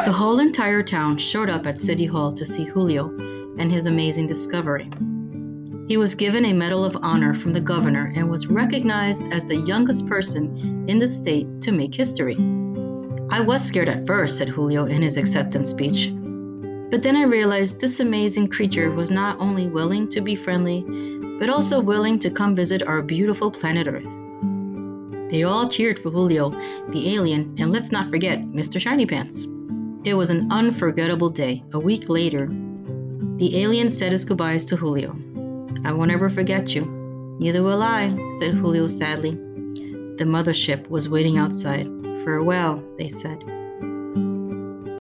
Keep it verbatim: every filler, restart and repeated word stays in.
The whole entire town showed up at City Hall to see Julio and his amazing discovery. He was given a Medal of Honor from the governor and was recognized as the youngest person in the state to make history. I was scared at first, said Julio in his acceptance speech. But then I realized this amazing creature was not only willing to be friendly, but also willing to come visit our beautiful planet Earth. They all cheered for Julio, the alien, and let's not forget Mister Shiny Pants. It was an unforgettable day. A week later, the alien said his goodbyes to Julio. I won't ever forget you. Neither will I, said Julio sadly. The mothership was waiting outside. Farewell, they said.